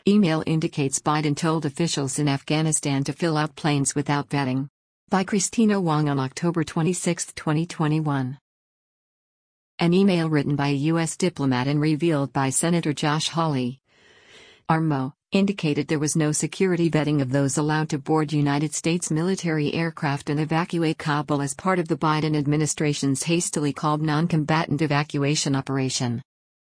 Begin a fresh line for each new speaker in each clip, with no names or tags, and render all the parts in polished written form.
Email indicates Biden told officials in Afghanistan to fill out planes without vetting. By Christina Wong on October 26, 2021. An email written by a U.S. diplomat and revealed by Senator Josh Hawley, ARMO, indicated there was no security vetting of those allowed to board United States military aircraft and evacuate Kabul as part of the Biden administration's hastily called non-combatant evacuation operation.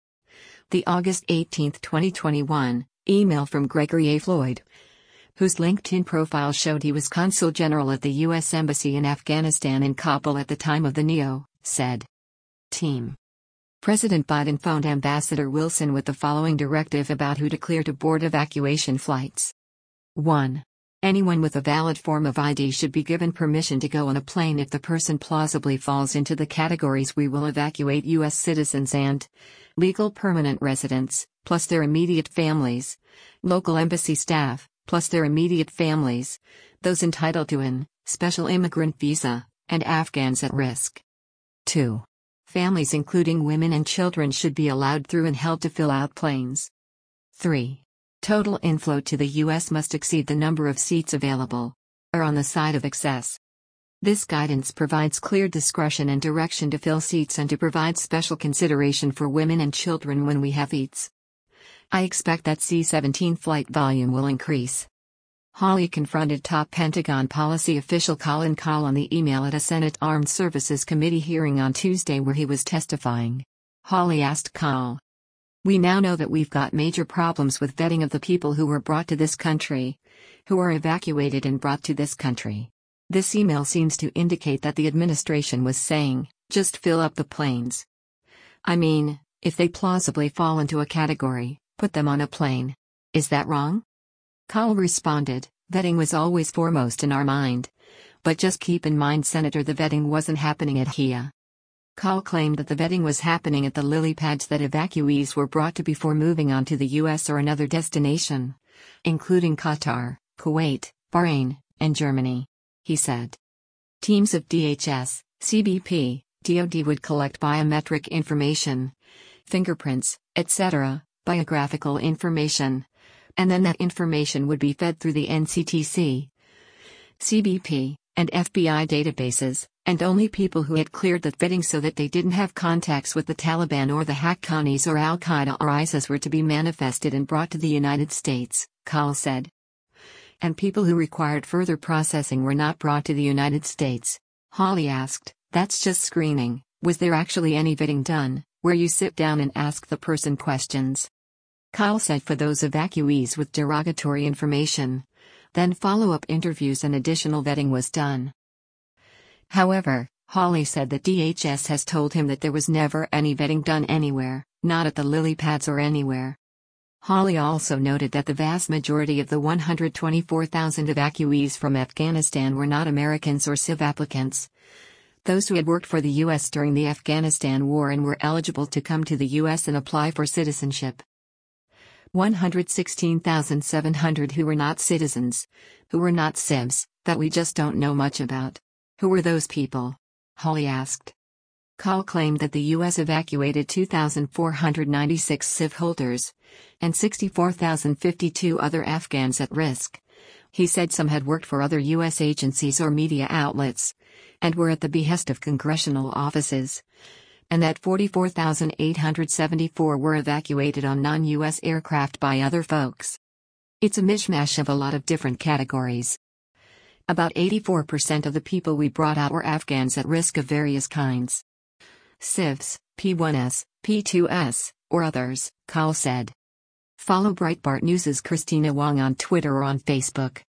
The August 18, 2021, email from Gregory A. Floyd, whose LinkedIn profile showed he was Consul General at the U.S. Embassy in Afghanistan in Kabul at the time of the NEO, said, Team. President Biden phoned Ambassador Wilson with the following directive about who to clear to board evacuation flights. 1. Anyone with a valid form of ID should be given permission to go on a plane if the person plausibly falls into the categories we will evacuate U.S. citizens and legal permanent residents, plus their immediate families, local embassy staff, plus their immediate families, those entitled to an special immigrant visa, and Afghans at risk. 2. Families including women and children should be allowed through and held to fill out planes. 3. Total inflow to the U.S. must exceed the number of seats available, or on the side of excess. This guidance provides clear discretion and direction to fill seats and to provide special consideration for women and children when we have seats. I expect that C-17 flight volume will increase. Hawley confronted top Pentagon policy official Colin Kahl on the email at a Senate Armed Services Committee hearing on Tuesday where he was testifying. Hawley asked Kahl, "We now know that we've got major problems with vetting of the people who were brought to this country, who are evacuated and brought to this country. This email seems to indicate that the administration was saying, just fill up the planes. I mean, if they plausibly fall into a category, put them on a plane. Is that wrong?" Kahl responded, "Vetting was always foremost in our mind. But just keep in mind, Senator, the vetting wasn't happening at HIA." Kahl claimed that the vetting was happening at the lily pads that evacuees were brought to before moving on to the U.S. or another destination, including Qatar, Kuwait, Bahrain, and Germany. He said. Teams of DHS, CBP, DoD would collect biometric information, fingerprints, etc., biographical information, and then that information would be fed through the NCTC, CBP, and FBI databases, and only people who had cleared that vetting so that they didn't have contacts with the Taliban or the Haqqanis or Al-Qaeda or ISIS were to be manifested and brought to the United States, Kahl said. And people who required further processing were not brought to the United States. Hawley asked, "That's just screening. Was there actually any vetting done, where you sit down and ask the person questions?" Kahl said for those evacuees with derogatory information, then follow-up interviews and additional vetting was done. However, Hawley said that DHS has told him that there was never any vetting done anywhere, not at the lily pads or anywhere. Hawley also noted that the vast majority of the 124,000 evacuees from Afghanistan were not Americans or Civ applicants, those who had worked for the U.S. during the Afghanistan war and were eligible to come to the U.S. and apply for citizenship. 116,700 who were not citizens, who were not Civs, that we just don't know much about. Who were those people? Hawley asked. Kahl claimed that the U.S. evacuated 2,496 Civ holders, and 64,052 other Afghans at risk. He said some had worked for other U.S. agencies or media outlets, and were at the behest of congressional offices, and that 44,874 were evacuated on non-U.S. aircraft by other folks. It's a mishmash of a lot of different categories. About 84% of the people we brought out were Afghans at risk of various kinds. Civs, P1S, P2S, or others, Kahl said. Follow Breitbart News' Christina Wong on Twitter or on Facebook.